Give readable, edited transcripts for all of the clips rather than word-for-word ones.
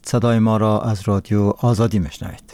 صدای ما را از رادیو آزادی میشنوید.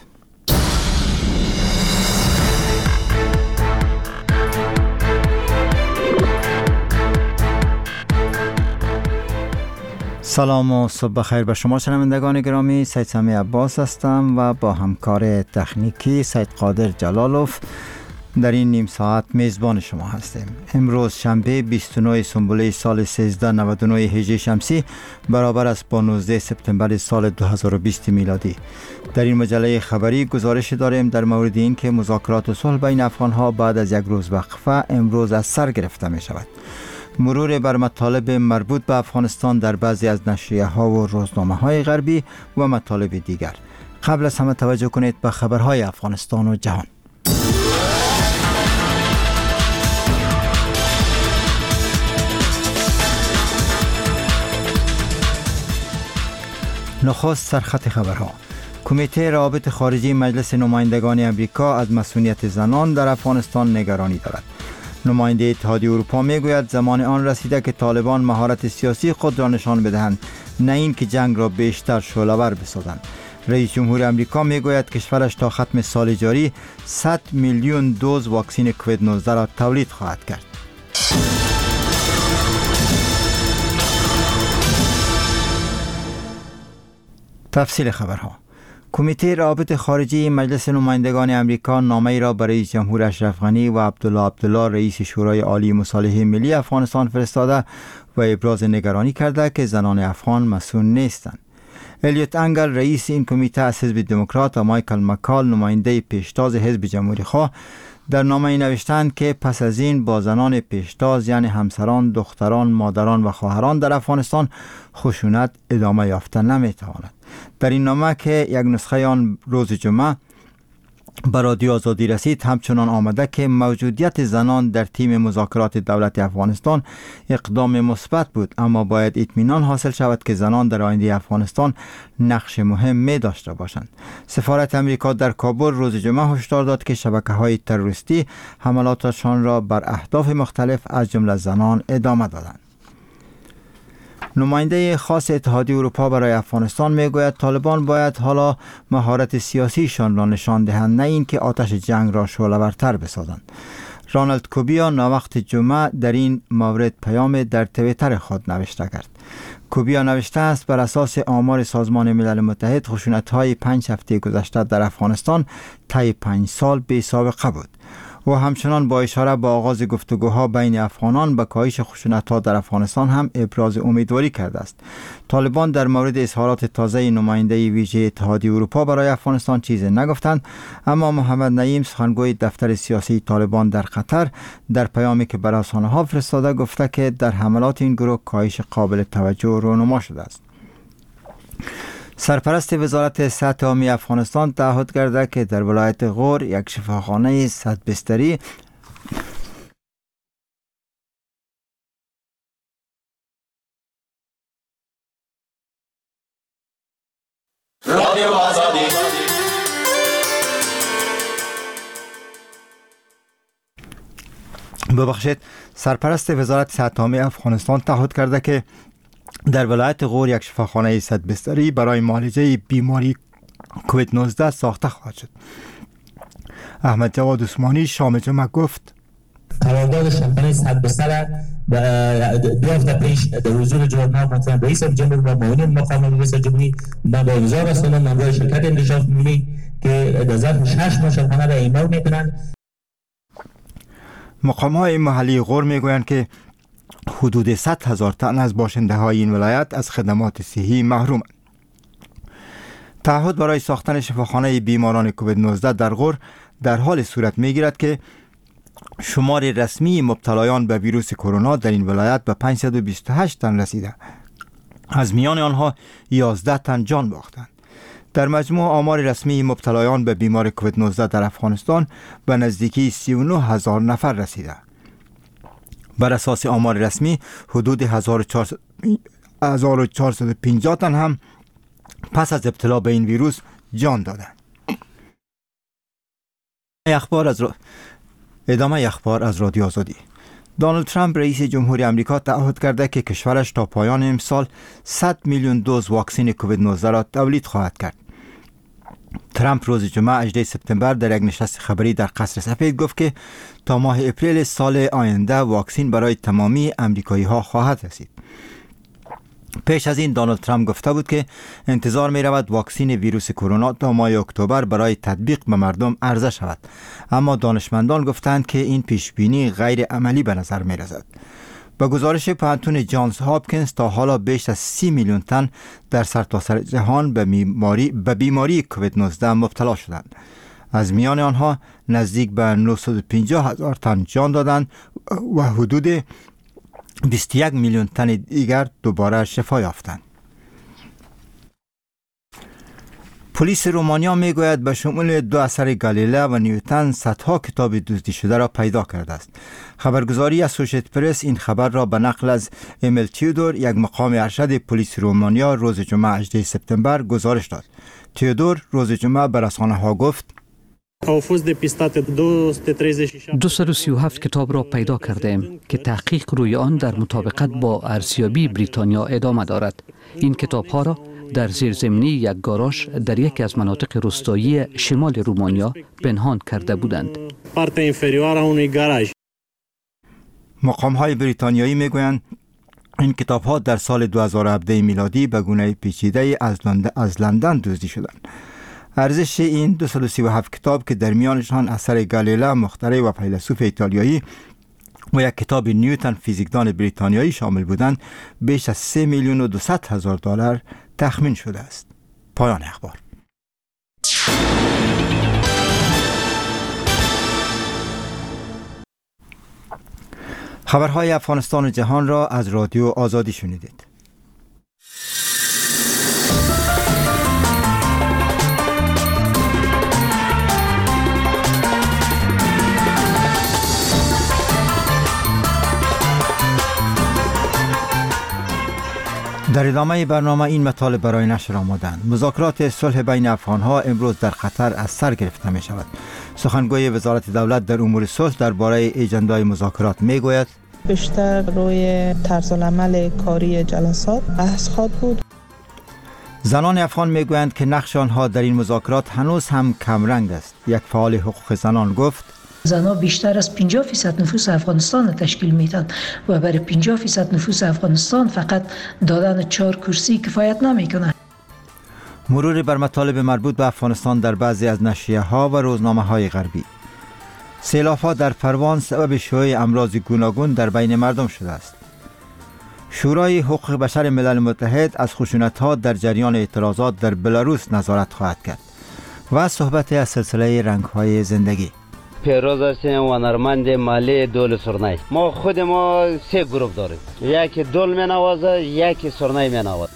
سلام و صبح بخیر به شما شنوندگان گرامی. سید سمی عباس هستم و با همکار تکنیکی سید قادر جلالوف در این نیم ساعت میزبان شما هستیم. امروز شنبه 29 سنبوله سال 1399 هجری شمسی برابر است با 19 سپتامبر سال 2020 میلادی. در این مجله خبری گزارش داریم در مورد این که مذاکرات صلح بین افغان‌ها بعد از یک روز وقفه امروز از سر گرفته می شود. مرور بر مطالب مربوط به افغانستان در بعضی از نشریه‌ها و روزنامه‌های غربی و مطالب دیگر. قبل از همه توجه کنید به خبرهای افغانستان و جهان. نخست سرخط خبرها. کمیته روابط خارجی مجلس نمایندگان امریکا از مسئولیت زنان در افغانستان نگرانی دارد. نماینده اتحادیه اروپا میگوید زمان آن رسیده که طالبان مهارت سیاسی خود را نشان بدهند، نه این که جنگ را بیشتر شعله‌ور بسازند. رئیس جمهور امریکا میگوید کشورش تا ختم سال جاری 100 میلیون دوز واکسن کووید 19 را تولید خواهد کرد. تفصیل خبرها. کمیته روابط خارجی مجلس نمایندگان امریکا نامه‌ای را برای رئیس جمهور اشرف غنی و عبدالله رئیس شورای عالی مصالحه ملی افغانستان فرستاده و ابراز نگرانی کرده که زنان افغان مسئول نیستند. الیوت انگل رئیس این کمیته از حزب دموکرات و مایکل مکال نماینده پیشتاز حزب جمهوری خواه در نامه‌ای نوشتند که پس از این با زنان پیشتاز یعنی همسران، دختران، مادران و خواهران در افغانستان خشونت ادامه یافته نمی‌تواند. در این نامه که یک نسخه آن روز جمعه به رادیو آزادی رسید همچنان آمده که موجودیت زنان در تیم مذاکرات دولت افغانستان اقدام مثبت بود، اما باید اطمینان حاصل شود که زنان در آینده افغانستان نقش مهم می داشته باشند. سفارت امریکا در کابل روز جمعه هشدار داد که شبکه‌های تروریستی حملاتشان را بر اهداف مختلف از جمله زنان ادامه دادند. نماینده خاص اتحادیه اروپا برای افغانستان میگوید طالبان باید حالا مهارت سیاسیشان را نشان دهند، نه اینکه آتش جنگ را شعله‌ورتر بسازند. رانالد کوبیا ناوقت جمعه در این مورد پیام در توییتر خود نوشته کرد. کوبیا نوشته است بر اساس آمار سازمان ملل متحد خشونت‌های 5 هفته گذشته در افغانستان طی 5 سال بی سابقه بود. و همچنان با اشاره به آغاز گفتگوها بین افغانان به کاهش خشونت‌ها در افغانستان هم ابراز امیدواری کرده است. طالبان در مورد اظهارات تازه نماینده ویژه اتحادیه اروپا برای افغانستان چیزی نگفتند، اما محمد نعیم سخنگوی دفتر سیاسی طالبان در قطر در پیامی که بر رسانه‌ها فرستاده گفته که در حملات این گروه کاهش قابل توجه رونما شده است. سرپرست وزارت صحت عامه افغانستان تعهد کرده که در ولایت غور یک شفاخانه 100 بستری سرپرست وزارت صحت عامه افغانستان تعهد کرده که در ولایت غور یک شفاخانه 100 بستری برای معالجه بیماری کووید 19 ساخته خواهد شد. احمد جواد عثمانی شام جمعه گفت قرارداد شفاخانه 100 بستر دو هفته پیش در حضور جناب محترم رئیس جمهور و معاون مقام رئیس جمهوری با گزار رسانه نماینده شرکت انکشاف ملی که در ظرف 6 ماه شفاخانه را ایمن میکنند. مقام‌های محلی غور میگویند که حدود 100,000 تن از باشنده های این ولایت از خدمات صحی محرومند. تعهد برای ساختن شفاخانه بیماران کووید 19 در غور در حال صورت میگیرد که شمار رسمی مبتلایان به ویروس کرونا در این ولایت به 528 تن رسیده. از میان آنها 11 تن جان باختند. در مجموع آمار رسمی مبتلایان به بیماری کووید 19 در افغانستان به نزدیکی 39,000 نفر رسیده. بر اساس آمار رسمی حدود 1450 تن هم پس از ابتلا به این ویروس جان دادند. ادامه اخبار از رادیو آزادی. دونالد ترامپ رئیس جمهوری آمریکا تعهد کرده که کشورش تا پایان امسال 100 میلیون دوز واکسن کووید 19 را تولید خواهد کرد. ترامپ روز جمعه 18 سپتامبر در یک نشست خبری در قصر سفید گفت که تا ماه اپریل سال آینده واکسن برای تمامی آمریکایی ها خواهد رسید. پیش از این دونالد ترامپ گفته بود که انتظار می رود واکسن ویروس کرونا تا ماه اکتبر برای تطبیق به مردم عرضه شود، اما دانشمندان گفتند که این پیش بینی غیر عملی به نظر می رسد. با گزارش پانتون جانز هاپکینز تا حالا بیش از 30 میلیون تن در سرتاسر جهان به بیماری کووید 19 مبتلا شدند. از میان آنها نزدیک به 950,000 تن جان دادند و حدود 21 میلیون تن دیگر دوباره شفا یافتند. پلیس رومانیا میگوید به شمول 2 اثر گالیله و نیوتن صدها کتاب دزدی شده را پیدا کرده است. خبرگزاری اسوشییتد پرس این خبر را به نقل از امیل تیودور، یک مقام ارشد پلیس رومانیا، روز جمعه 18 سپتامبر گزارش داد. تیودور روز جمعه به رسانه‌ها گفت: 237 کتاب را پیدا کردیم که تحقیق روی آن در مطابقت با ارزیابی بریتانیا ادامه دارد. این کتاب ها را در زیرزمینی یک گاراژ در یکی از مناطق روستایی شمال رومانیا پنهان کرده بودند. مقام های بریتانیایی میگویند این کتاب ها در سال 2017 میلادی به گونه پیچیده از لندن دزدی شدند. ارزش این 237 کتاب که در میانشان اثر گالیله مخترع و فیلسوف ایتالیایی و یک کتاب نیوتن فیزیکدان بریتانیایی شامل بودند بیش از 3 میلیون و 200 هزار دلار تخمین شده است. پایان اخبار. خبرهای افغانستان و جهان را از رادیو آزادی شنیدید. در ادامه برنامه این مطالب برای نشر آمدند. مذاکرات صلح بین افغانها امروز در قطر از سر گرفته می شود. سخنگوی وزارت دولت در امور صلح درباره اجندای مذاکرات می گوید: بیشتر روی طرز العمل کاری جلسات بحث خواهد بود. زنان افغان می گویند که نقش آنها در این مذاکرات هنوز هم کمرنگ است. یک فعال حقوق زنان گفت: زنها بیشتر از 50% نفوس افغانستان را تشکیل میدن و برای 50% نفوس افغانستان فقط دادن 4 کرسی کفایت نمیکنه. مرور بر مطالب مربوط به افغانستان در بعضی از نشریه ها و روزنامه های غربی. سیلاب ها در پروان سبب شیوع امراض گوناگون در بین مردم شده است. شورای حقوق بشر ملل متحد از خشونت ها در جریان اعتراضات در بلاروس نظارت خواهد کرد. و صحبت از سلسله رنگ های زندگی. پیروز هستیم و هنرمند مالی دول سرنای. ما خود 3 گروه داریم. یکی دول می نوازه، یکی سرنای می نوازه.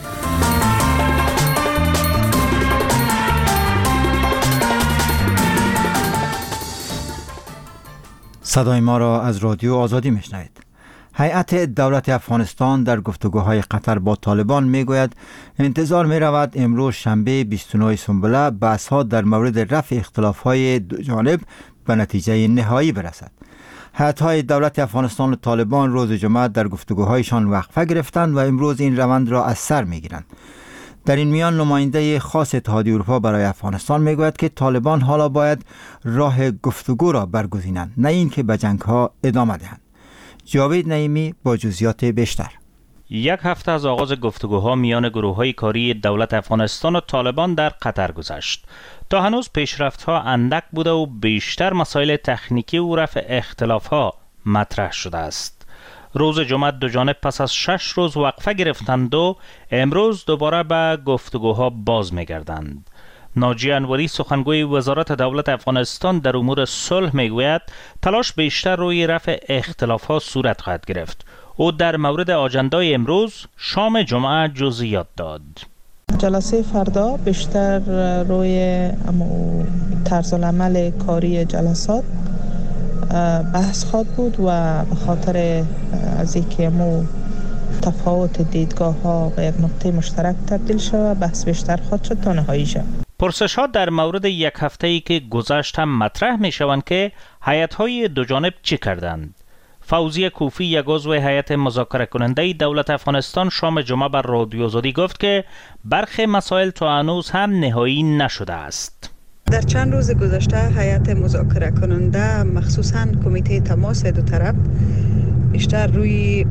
صدای ما را از رادیو آزادی میشنوید. هیئت دولت افغانستان در گفتگوهای قطر با طالبان میگوید انتظار می رود امروز شنبه 29 سنبله بحث‌ها در مورد رفع اختلاف‌های دو جانب به نتیجه نهایی برسد. هیئت‌های دولت افغانستان و طالبان روز جمعه در گفتگوهایشان وقفه گرفتند و امروز این روند را از سر میگیرند. در این میان نماینده خاص اتحادیه اروپا برای افغانستان میگوید که طالبان حالا باید راه گفتگو را برگزینند، نه اینکه به جنگ‌ها ادامه دهند. جاوید نعیمی با جزئیات بیشتر. یک هفته از آغاز گفتگوها میان گروه‌های کاری دولت افغانستان و طالبان در قطر گذشت. تا هنوز پیشرفت‌ها اندک بوده و بیشتر مسائل تکنیکی و رفع اختلاف‌ها مطرح شده است. روز جمعه دو جانب پس از 6 روز وقفه گرفتند و امروز دوباره به گفتگوها باز می‌گردند. ناجی انوری سخنگوی وزارت دولت افغانستان در امور صلح میگوید تلاش بیشتر روی رفع اختلاف‌ها صورت خواهد گرفت. او در مورد آجندای امروز شام جمعه جزئیات داد. جلسه فردا بیشتر روی طرز العمل کاری جلسات بحث خواهد بود و به خاطر از اینکه تفاوت دیدگاه ها به یک نقطه مشترک تبدیل شود بحث بیشتر خواهد شد تا نهایی شود. پرسش ها در مورد یک هفته‌ای که گذشت هم مطرح می شوند که هیئت‌های دو جانب چی کردند. فوزیه کوفی، یک عضو هیئت مذاکره کننده دولت افغانستان، شام جمعه بر رادیو آزادی گفت که برخی مسائل تا هنوز هم نهایی نشده است. در چند روز گذشته هیئت مذاکره کننده مخصوصاً کمیته تماس دو طرف بیشتر روی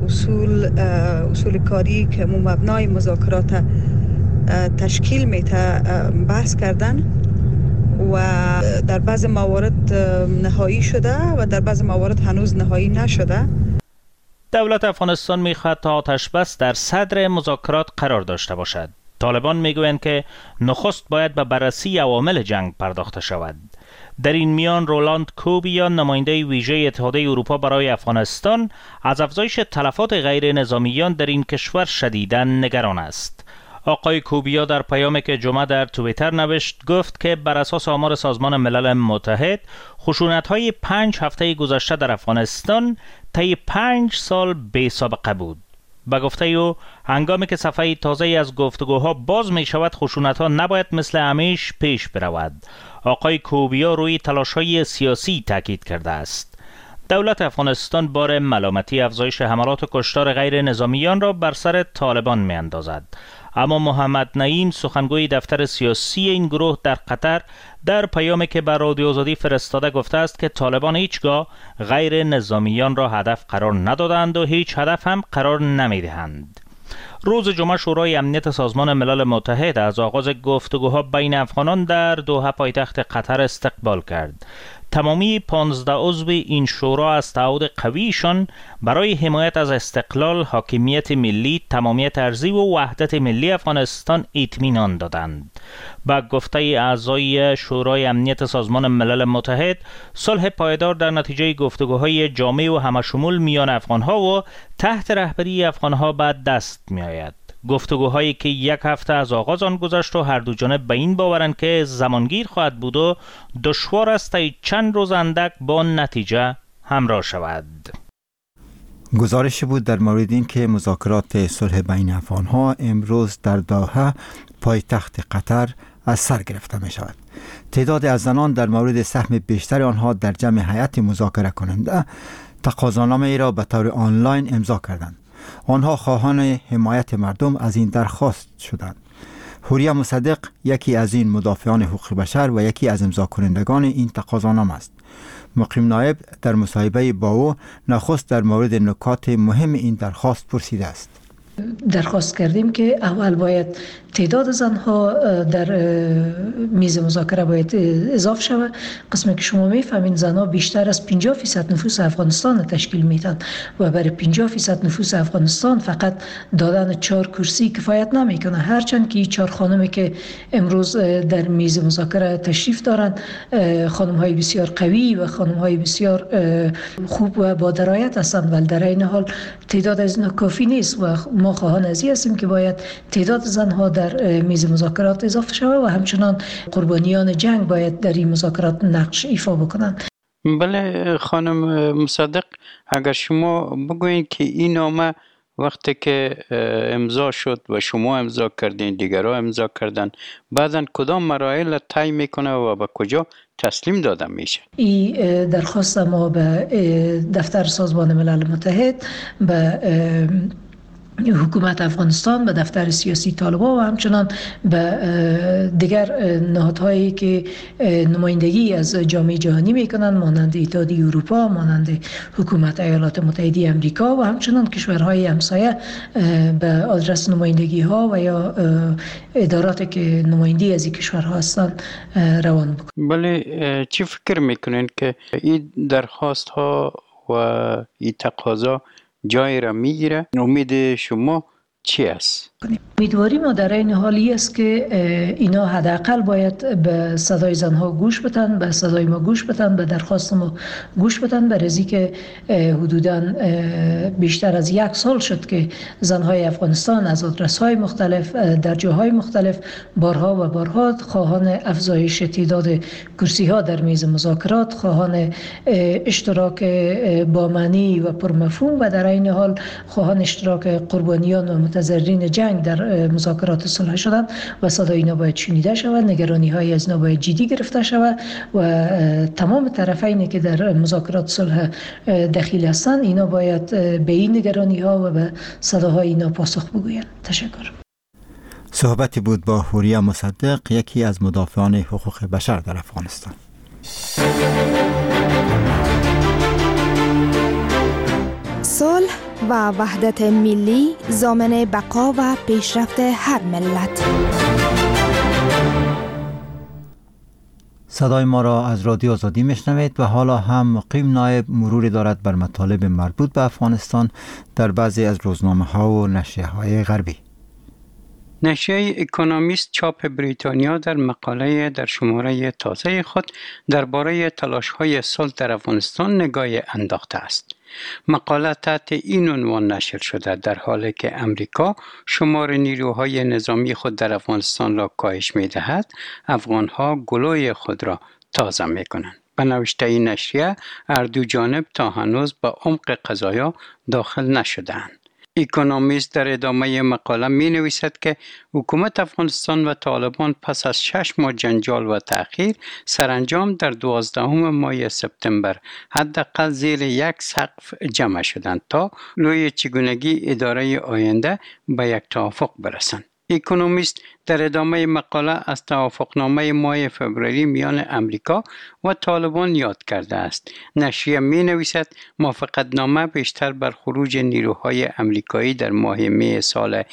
اصول کاری که مبنای مذاکرات تشکیل میته بحث کردن و در بعض موارد نهایی شده و در بعض موارد هنوز نهایی نشده. دولت افغانستان میخواهد تا آتش بس در صدر مذاکرات قرار داشته باشد. طالبان میگویند که نخست باید به بررسی عوامل جنگ پرداخته شود. در این میان رولاند کوبیان، نماینده ویژه اتحادیه اروپا برای افغانستان، از افزایش تلفات غیر نظامیان در این کشور شدیداً نگران است. آقای کوبیا در پیامی که جمعه در توییتر نوشت گفت که بر اساس آمار سازمان ملل متحد خشونت‌های 5 هفته گذشته در افغانستان طی 5 سال بی سابقه بود. به گفته او هنگامی که صفحه تازه از گفتگوها باز می شود خشونت‌ها نباید مثل همیشه پیش برود. آقای کوبیا روی تلاش‌های سیاسی تاکید کرده است. دولت افغانستان بار ملامتی افزایش حملات و کشتار غیر نظامیان را بر سر طالبان می اندازد. اما محمد نعیم، سخنگوی دفتر سیاسی این گروه در قطر، در پیامی که بر رادیو آزادی فرستاده گفته است که طالبان هیچگاه غیر نظامیان را هدف قرار ندادند و هیچ هدف هم قرار نمیدهند. روز جمعه شورای امنیت سازمان ملل متحد از آغاز گفتگوها بین افغانان در دوحه پایتخت قطر استقبال کرد. تمامی 15 عضو این شورا از تعهد قویشان برای حمایت از استقلال، حاکمیت ملی، تمامیت ارضی و وحدت ملی افغانستان اطمینان دادند. با گفته اعضای شورای امنیت سازمان ملل متحد، صلح پایدار در نتیجه گفتگوهای جامع و همشمول میان افغانها و تحت رهبری افغانها به دست می آید. گفتگوهایی که 1 هفته از آغاز آن گذشت و هر دو جانب به این باورند که زمانگیر خواهد بود و دشوار است تا چند روز اندک با نتیجه همراه شود. گزارش بود در مورد این که مذاکرات صلح بین افغانها امروز در دوحه پایتخت قطر از سر گرفته می شود. تعداد از زنان در مورد سهم بیشتر آنها در جمع هیئت مذاکره کننده تقاضانامه را به طور آنلاین امضا کردند. آنها خواهان حمایت مردم از این درخواست شدند. حوریه مصدق یکی از این مدافعان حقوق بشر و یکی از امضا کنندگان این تقاضانامه است. مقیم نایب در مصاحبه با او نخست در مورد نکات مهم این درخواست پرسیده است. درخواست کردیم که اول باید تعداد زنها در میز مذاکره باید اضافه شود. قسمی که شما میفهمین زنها بیشتر از 50% نفوس افغانستان تشکیل میدن و برای 50% نفوس افغانستان فقط دادن 4 کرسی کفایت نمیکنه. هرچند که 4 خانمی که امروز در میز مذاکره تشریف دارند خانم های بسیار قوی و خانم های بسیار خوب و با درایت هستند، ولی در این حال تعداد از اینا کافی نیست و ما خواهان از این هستیم که باید تعداد زنها در میز مذاکرات اضافه شود و همچنان قربانیان جنگ باید در این مذاکرات نقش ایفا بکنند. بله خانم مصدق، اگر شما بگویید که این نامه وقتی که امضا شد و شما امضا کردین، دیگرها امضا کردن، بعداً کدام مراحل طی میکنه و به کجا تسلیم داده میشه؟ این درخواست ما به دفتر سازمان ملل متحد، به حکومت افغانستان، به دفتر سیاسی طالبان و همچنان به دیگر نهادهایی که نمایندگی از جامعه جهانی میکنند مانند اتحادیه اروپا، مانند حکومت ایالات متحده آمریکا و همچنان کشورهای همسایه به آدرس نمایندگی ها و یا اداراتی که نمایندی از این کشورها هستند روان بکنند. بله، چی فکر میکنین که این درخواست ها و این تقاضا جای را میگیره؟ امید شما چی است؟ امیدواری ما در این حالی است که اینا حداقل باید به صدای زنها گوش بدن، به صدای ما گوش بدن، به درخواست ما گوش بدن، برای که حدوداً بیشتر از 1 سال شد که زنهای افغانستان از آدرس‌های مختلف در جاهای مختلف بارها و بارها خواهان افزایش تعداد کرسی‌ها در میز مذاکرات، خواهان اشتراک با معنی و پرمفهوم و در این حال خواهان اشتراک قربانیان و متضررین جنگ در مذاکرات صلح شدند و صدای اینا باید شنیده شود، نگرانی های از اینا باید جدی گرفته شود و تمام طرفینی که در مذاکرات صلح دخیل هستند اینا باید به این نگرانی ها و به صداهای اینا پاسخ بگویند. تشکر. صحبتی بود با حوریا مصدق، یکی از مدافعان حقوق بشر در افغانستان. صلح و وحدت ملی ضامن بقا و پیشرفت هر ملت. صدای ما را از رادیو آزادی میشنوید و حالا هم مقیم نایب مروری دارد بر مطالب مربوط به افغانستان در بعضی از روزنامه ها و نشریه های غربی. نشریه اکونومیست چاپ بریتانیا در مقاله در شماره تازه خود درباره تلاش‌های صلح در افغانستان نگاهی انداخته است. مقاله تحت این عنوان نشر شده: در حالی که امریکا شمار نیروهای نظامی خود در افغانستان را کاهش می‌دهد، افغان‌ها گلوی خود را تازه می‌کنند. به نوشته این نشریه، هر دو جانب تا هنوز به عمق قضایا داخل نشده‌اند. اکونومیست در ادامه مقاله می نویسد که حکومت افغانستان و طالبان پس از 6 ماه جنجال و تأخیر سرانجام در 12 ماه سپتامبر حداقل زیر یک سقف جمع شدند تا روی چگونگی اداره آینده به یک توافق برسند. اکونومیست در ادامه مقاله از توافقنامه ماه فوریه میان امریکا و طالبان یاد کرده است. نشریه می نویسد موافقتنامه بیشتر بر خروج نیروهای امریکایی در ماه می سال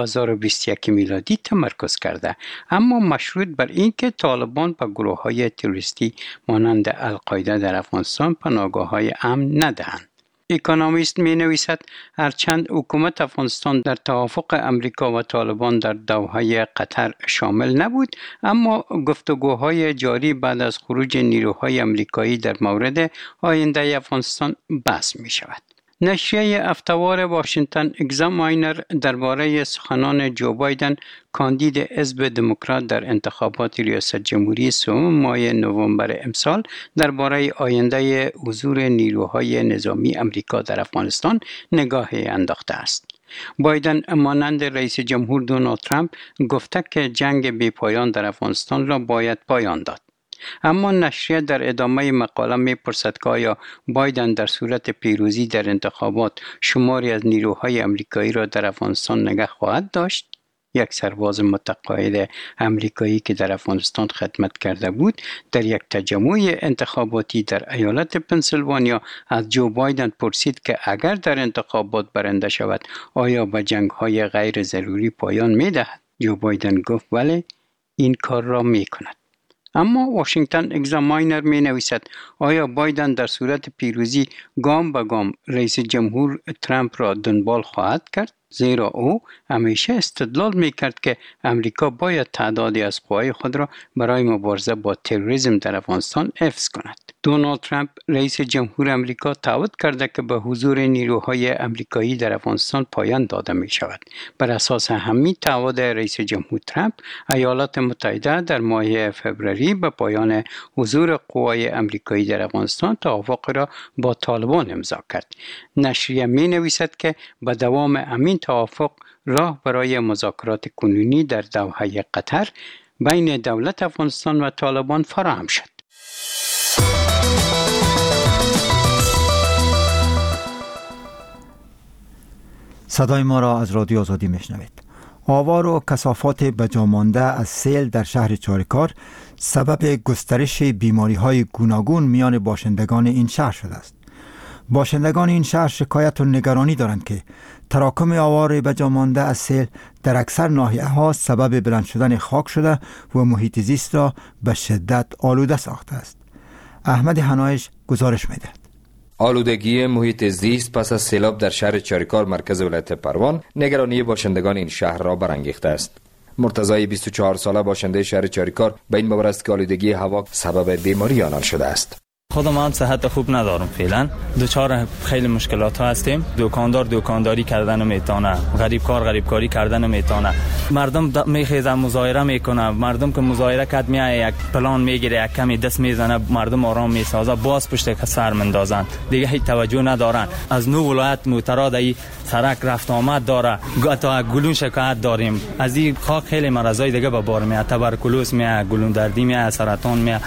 2021 میلادی تمرکز کرده، اما مشروط بر اینکه طالبان به گروه‌های تروریستی مانند القاعده در افغانستان پناهگاه‌های امن ندهند. اکونومیست می نویسد هرچند حکومت افغانستان در توافق امریکا و طالبان در دوحه قطر شامل نبود، اما گفتگوهای جاری بعد از خروج نیروهای امریکایی در مورد آینده افغانستان بحث می شود. نشریه هفته‌وار واشنگتن اگزاماینر درباره سخنان جو بایدن کاندید حزب دموکرات در انتخابات ریاست جمهوری 3 ماه نوامبر امسال درباره آینده حضور نیروهای نظامی امریکا در افغانستان نگاهی انداخته است. بایدن مانند رئیس جمهور دونالد ترامپ گفته که جنگ بی‌پایان در افغانستان را باید پایان داد. اما نشریه در ادامه مقاله می‌پرسد که آیا بایدن در صورت پیروزی در انتخابات شماری از نیروهای امریکایی را در افغانستان نگه خواهد داشت؟ یک سرباز متقاعد امریکایی که در افغانستان خدمت کرده بود در یک تجمع انتخاباتی در ایالت پنسیلوانیا از جو بایدن پرسید که اگر در انتخابات برنده شود آیا به جنگ‌های غیر ضروری پایان می‌دهد؟ جو بایدن گفت بله، این کار را می‌کند. اما واشنگتن اگزاماینر می نویسد آیا بایدن در صورت پیروزی گام به گام رئیس جمهور ترامپ را دنبال خواهد کرد؟ زیرا او همیشه استدلال می کرد که امریکا باید تعدادی از قوای خود را برای مبارزه با تروریسم در افغانستان حفظ کند. دونالد ترامپ رئیس جمهور امریکا تعهد کرده که به حضور نیروهای امریکایی در افغانستان پایان داده می شود. بر اساس همین تعهد رئیس جمهور ترامپ، ایالات متحده در ماه فوریه به پایان حضور قوای امریکایی در افغانستان توافق را با طالبان امضا کرد. نشریه می نویسد که به دوام همین توافق راه برای مذاکرات کنونی در دوحه قطر بین دولت افغانستان و طالبان فراهم شد. صدای ما را از رادیو آزادی میشنوید. آوار و کثافات بجامانده از سیل در شهر چاریکار سبب گسترش بیماری‌های گوناگون میان باشندگان این شهر شده است. باشندگان این شهر شکایت و نگرانی دارند که تراکم آوار بجامانده از سیل در اکثر ناحیه‌ها سبب بلند شدن خاک شده و محیط زیست را به شدت آلوده ساخته است. احمد حنایش گزارش می‌دهد. آلودگی محیط زیست پس از سیلاب در شهر چاریکار مرکز ولایت پروان نگرانی باشندگان این شهر را برانگیخته است. مرتضی 24 ساله باشنده شهر چاریکار به این باور است که آلودگی هوا سبب بیماری آنان شده است. خودم هم صحت خوب ندارم فعلا، دوچار خیلی مشکلات ها هستیم. دکاندار دکانداری کردن میتونه، غریب کاری کردن میتونه. مردم میخیزن مظاهره میکنه، مردم که مظاهره کرد میای یک پلان میگیره، یک کمی دست میزنه، مردم آرام میسازه، باز پشت سر مندازن، دیگه هیچ توجه ندارن. از 9 ولایت معترض ای سرک رفت آمد داره، تا گلون شکایت داریم. از این خاک خیلی مرضای دیگه به بار میاد، تبرکلوز میاد، گلون دردی میاد، سرطان میاد.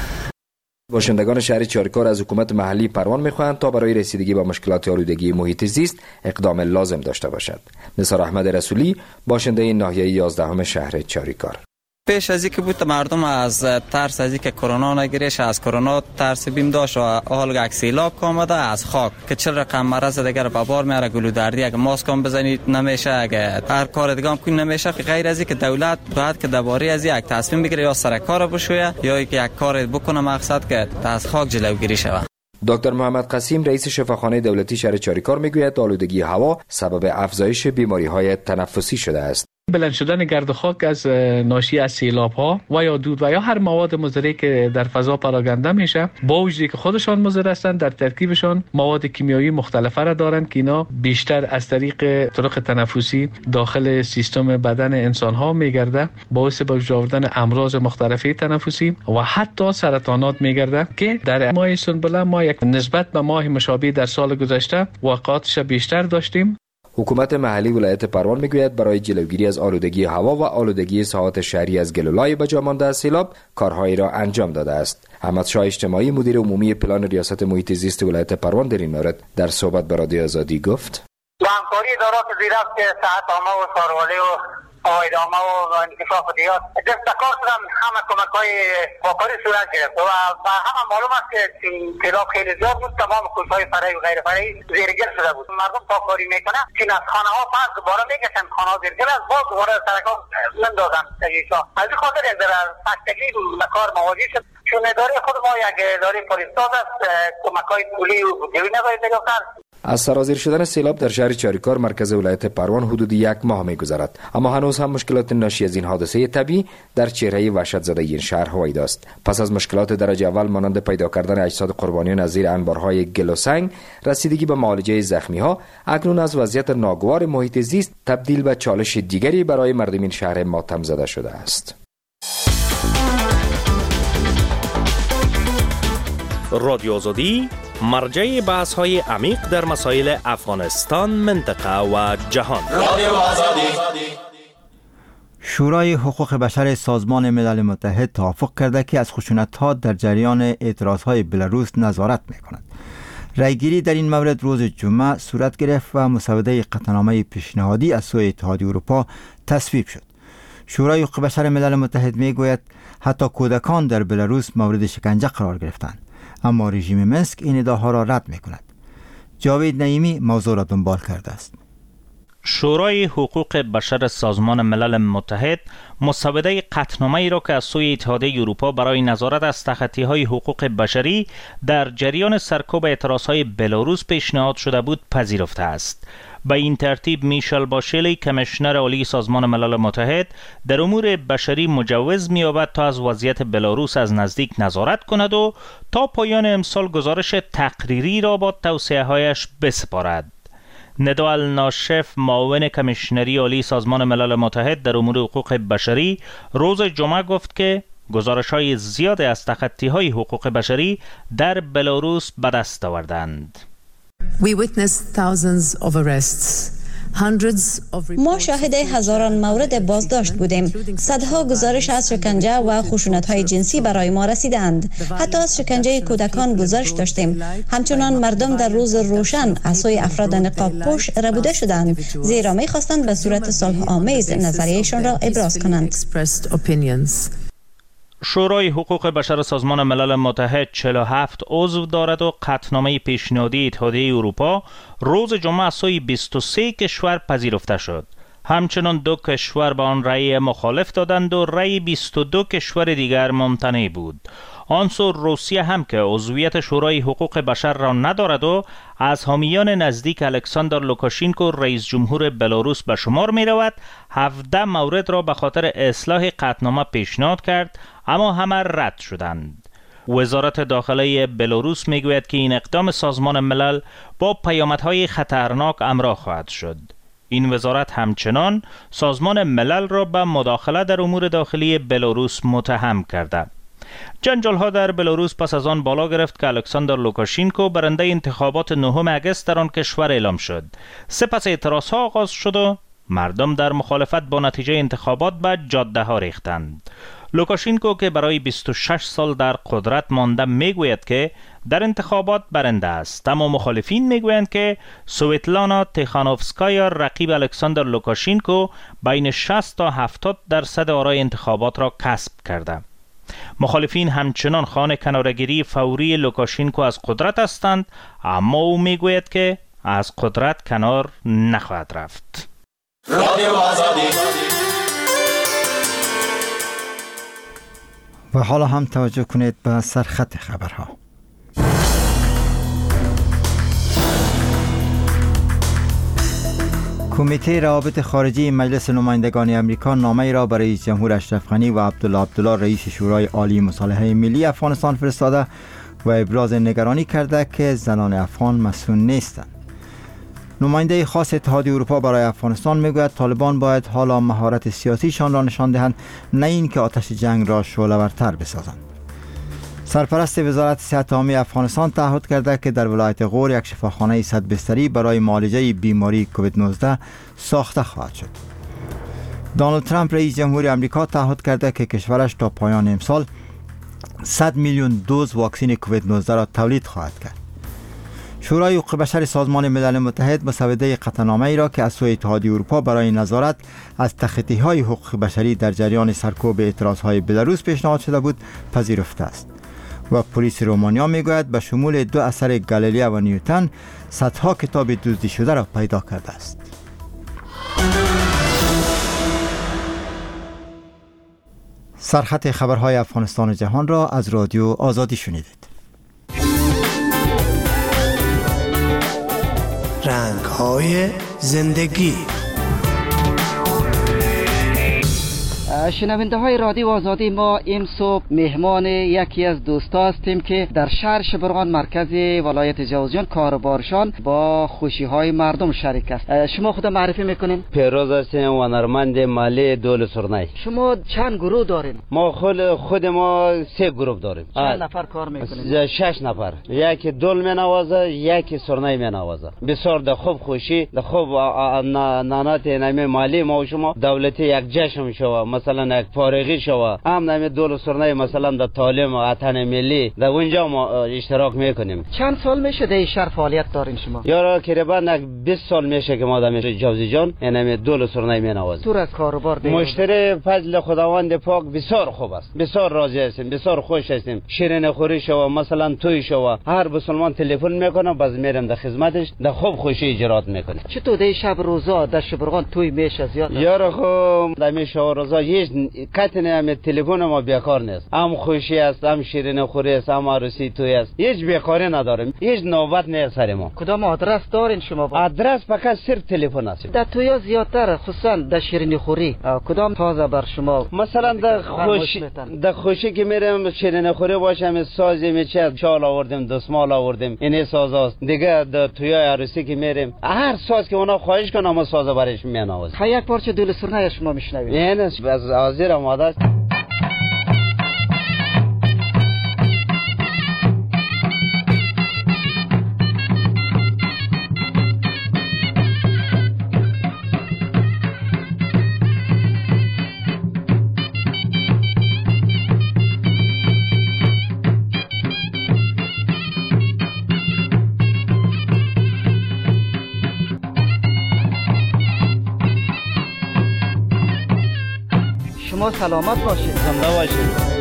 باشندگان شهر چاریکار از حکومت محلی پروان میخواهند تا برای رسیدگی به مشکلات آلودگی محیط زیست اقدام لازم داشته باشد. نثار احمد رسولی، باشنده ناحیه 11 شهر چاریکار: پیش از اینکه بود مردم از ترس از اینکه کرونا نگیرش، از کرونا ترس بیم داشت و حال یک سیلاب آمده از خاک که چه رقم مرض دیگر به بار میاره، گلودردی، اگه ماسک هم بزنید نمیشه، اگه هر کار دیگه هم کنی نمیشه. غیر از اینکه دولت باید که درباره از یک تصمیم بگیره، یا سر کار بشویه یا یک کار بکنه مقصد که از خاک جلوگیری شود. دکتر محمد قسیم، رئیس شفاخانه دولتی شهر چاریکار میگوید آلودگی هوا سبب افزایش بیماری‌های تنفسی شده است. بلند شدن گرد و خاک از ناشی از سیلاب ها و یا دود و یا هر مواد مضری که در فضا پراکنده میشه، با وجودی که خودشان مضر هستند، در ترکیبشان مواد کیمیایی مختلفه را دارند که اینا بیشتر از طریق طرق تنفسی داخل سیستم بدن انسان ها میگرده، باعث به وجود آوردن امراض مختلفه تنفسی و حتی سرطانات میگرده که در ماه سنبله ما یک نسبت به ماه مشابه در سال گذشته واقعاتش بیشتر داشتیم. حکومت محلی ولایت پروان میگوید برای جلوگیری از آلودگی هوا و آلودگی ساحات شهری از گلولای به جا مانده از سیلاب کارهایی را انجام داده است. احمد شاه اجتماعی، مدیر عمومی پلان ریاست محیط زیست ولایت پروان، در این مورد در صحبت با رادیو آزادی گفت: با همکاری ادارات زیرفت صحت عامه و ساروالی و ادامه و انکشاف دیات دستکار شدن، همه کمک‌های واقعی صورت گرفت و همه معلوم است که تعداد خیلی زیاد بود. تمام کوچه‌های فرعی و غیر فرعی زیرگیر شده بود. مردم پاککاری میکنن که از خانه‌ها پس دوباره میکشن، خانه‌ها زیرگیر است، باز دوباره سرک‌ها میندازن. از این خاطر در سختگی کار مواجه شد. چون اداره خود ما یک اداره فرستاد است، کمک‌های پولی و بودجه‌ای نباید بگذارد. از سرازیر شدن سیلاب در شهر چاریکار مرکز ولایت پروان حدود 1 ماه می‌گذرد، اما هنوز هم مشکلات ناشی از این حادثه طبیعی در چهره وحشت زده این شهر هویدا است. پس از مشکلات درجه اول مانند پیدا کردن اجساد قربانیان از زیر انبارهای گل و سنگ، رسیدگی به معالجه زخمی‌ها، اکنون از وضعیت ناگوار محیط زیست تبدیل به چالش دیگری برای مردم این شهر ماتم زده شده است. رادیو آزادی، مرجع بحث‌های عمیق در مسائل افغانستان، منطقه و جهان. شورای حقوق بشر سازمان ملل متحد توافق کرده که از خشونت‌ها در جریان اعتراضهای بلاروس نظارت می‌کند. رأیگیری در این مورد روز جمعه صورت گرفت و مسوده قطعنامه پیشنهادی از سوی اتحادیه اروپا تصویب شد. شورای حقوق بشر ملل متحد می‌گوید حتی کودکان در بلاروس مورد شکنجه قرار گرفتند، اما رژیم منسک این ادعاها را رد می‌کند. جاوید نعیمی موضوع را دنبال کرده است. شورای حقوق بشر سازمان ملل متحد مسوده قطعنامه‌ای را که از سوی اتحادیه اروپا برای نظارت از تخطی‌های حقوق بشری در جریان سرکوب اعتراضهای بلاروس پیشنهاد شده بود پذیرفته است. به این ترتیب میشل باشلی، کمیشنر عالی سازمان ملل متحد در امور بشری، مجوز می‌یابد تا از وضعیت بلاروس از نزدیک نظارت کند و تا پایان امسال گزارش تقریری را با توصیه‌هایش بسپارد. ندا الناشف، معاون کمیشنری عالی سازمان ملل متحد در امور حقوق بشری، روز جمعه گفت که گزارش‌های زیاد از تخطی‌های حقوق بشری در بلاروس به دست آوردند. ما شاهد هزاران مورد بازداشت بودیم. صدها گزارش از شکنجه و خشونت‌های جنسی برای ما رسیدند. حتی از شکنجه کودکان گزارش داشتیم. همچنان مردم در روز روشن از سوی افراد نقاب پوش ربوده شدند، زیرا می‌خواستند به صورت صلح آمیز نظریه‌شان را ابراز کنند. شورای حقوق بشر سازمان ملل متحد 47 عضو دارد و قطعنامه پیشنهادی اتحادیه اروپا روز جمعه از سوی 23 کشور پذیرفته شد. همچنان 2 کشور به آن رأی مخالف دادند و رأی 22 کشور دیگر ممتنع بود. آنسو روسیه هم که عضویت شورای حقوق بشر را ندارد و از حامیان نزدیک الکساندر لوکاشینکو رئیس جمهور بلاروس به شمار می رود، 17 مورد را به خاطر اصلاح قطعنامه پیشنهاد کرد، اما همه رد شدند. وزارت داخله بلاروس میگوید که این اقدام سازمان ملل با پیامدهای خطرناک همراه خواهد شد. این وزارت همچنان سازمان ملل را به مداخله در امور داخلی بلاروس متهم کرده. جنجال ها در بلاروس پس از آن بالا گرفت که الکساندر لوکاشینکو برنده انتخابات 9 اگست در آن کشور اعلام شد. سپس اعتراض ها آغاز شد و مردم در مخالفت با نتیجه انتخابات به جاده ها ریختند. لوکاشینکو که برای 26 سال در قدرت مانده میگوید که در انتخابات برنده است، اما مخالفین میگویند که سویتلانا تیخانوفسکایا رقیب الکساندر لوکاشینکو بین 60 تا 70% آرای انتخابات را کسب کرده. مخالفین همچنان خواهان کناره‌گیری فوری لوکاشینکو از قدرت هستند، اما او میگوید که از قدرت کنار نخواهد رفت. و حالا هم توجه کنید به سرخط خبرها. کمیته روابط خارجی مجلس نمایندگان امریکا نامه‌ای را برای رئیس جمهور اشرف غنی و عبدالله رئیس شورای عالی مصالحه ملی افغانستان فرستاده و ابراز نگرانی کرده که زنان افغان مسئول نیستند. نماینده خاص اتحادیه اروپا برای افغانستان میگوید طالبان باید حالا مهارت سیاسیشان را نشان دهند، نه اینکه آتش جنگ را شعله‌ورتر بسازند. سرپرست وزارت صحت عامه افغانستان تعهد کرده که در ولایت غور یک شفاخانه 100 بستری برای معالجه بیماری کووید 19 ساخته خواهد شد. دونالد ترامپ رئیس جمهور آمریکا تعهد کرده که کشورش تا پایان امسال 100 میلیون دوز واکسن کووید 19 را تولید خواهد کرد. شورای حقوق بشر سازمان ملل متحد مسوده قطعنامه ای را که از سوی اتحادیه اروپا برای نظارت از تخطی‌های حقوق بشری در جریان سرکوب اعتراض‌های بلاروس پیشنهاد شده بود پذیرفته است. و پلیس رومانیا میگوید به شمول 2 اثر گالیله و نیوتن صدها کتاب دزدی شده را پیدا کرده است. سرخط خبرهای افغانستان و جهان را از رادیو آزادی شنیدید. رنگ‌های زندگی. شنونده های رادیو آزادی، ما این صبح مهمان یکی از دوستا هستیم که در شهر شبرغان مرکز ولایت جوزجان کاربارشان با خوشی های مردم شریک است. شما خود معرفی میکنین؟ پیروز هستیم و هنرمند مالی دول سرنای. شما چند گروه دارین؟ ما خود ما 3 گروه داریم. چند نفر کار میکنین؟ 6 نفر. یکی دول مینوازه، یکی سرنای مینوازه. بسیار د خوب خوشی، د خوب نانات نمی مالی ما و شما دولتی یک جشن شو، مثلا یک فارغی شو، هم نمی دول سرنای مثلا در تعلیم وطن ملی در اونجا ما اشتراک میکنیم. چند سال میشه در شهر فعالیت دارین شما؟ یارا تقریبا 20 سال میشه که ما در جوزجان یعنی دول سرنای مینوازیم. تو از کاروبار دیگه مشتری فضل خداوند پاک بسیار خوب است، بسیار راضی هستیم، بسیار خوش هستیم. شیرین خوری شو، مثلا توی شو، هر مسلمان تلفن میکنه باز میرم در خدمتش، در خوب خوشی اجرات میکنه. چطور در شب روزا در شبرغان توی میشه زیاد؟ یارا خب در شب روزا هیچ کتنه هم تلفن ما بیکار نیست، هم خوشی است، هم شیرین خوری است، هم عروسی توی است، هیچ بیکاری نداریم، هیچ نوبت نیست سر ما. کدام آدرس دارین شما؟ آدرس فقط صرف تلفن است. در تویا زیادتر خصوصا در شیرین خوری کدام تازه بر شما؟ مثلا در خوشی که میرم شیرین خوری باشم، سازی میچه چال آوردیم، دستمال آوردیم، این سازاست دیگه. در تویا عروسی که میریم هر ساز که اونا خواهش کنه ما ساز برش میانوازیم. یک پارچه دول سرنای شما میشنویم. این از حاضر آماده است. شما سلامت باشید. زنده باشید.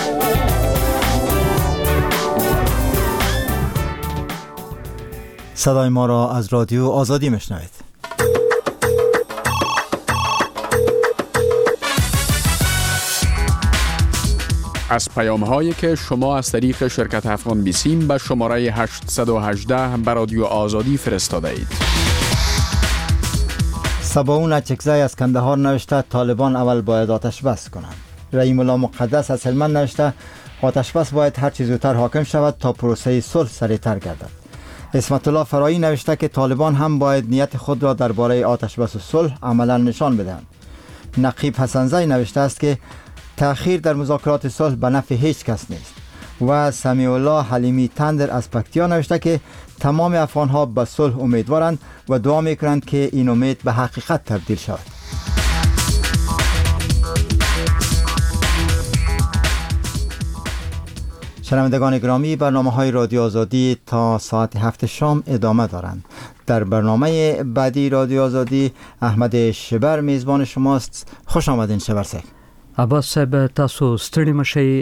صدای ما را از رادیو آزادی میشنوید. از پیام‌هایی که شما از طریق شرکت افغان بیسیم به شماره 818 به رادیو آزادی فرستاده اید. سباون اچکزای از کندهار نوشته طالبان اول باید آتش بس کنند. رحیم الله مقدس از هلمند نوشته آتشبس باید هر چه زودتر حاکم شود تا پروسه صلح سریعتر گردد. اسمت الله فرایی نوشته که طالبان هم باید نیت خود را درباره آتشبس و صلح عملا نشان بدهند. نقیب حسنزی نوشته است که تأخیر در مذاکرات صلح به نفع هیچ کس نیست. و سمیع الله حلیمی تندر از پکتیا نوشته که تمام افغان‌ها به صلح امیدوارند و دعا می‌کنند که این امید به حقیقت تبدیل شود. شنوندگان گرامی، برنامه‌های رادیو آزادی تا ساعت 7 شام ادامه دارند. در برنامه بعدی رادیو آزادی احمد شبر میزبان شماست. خوش آمدین شبر صاحب. عباس صاحب، تاسو ستړي مشئ.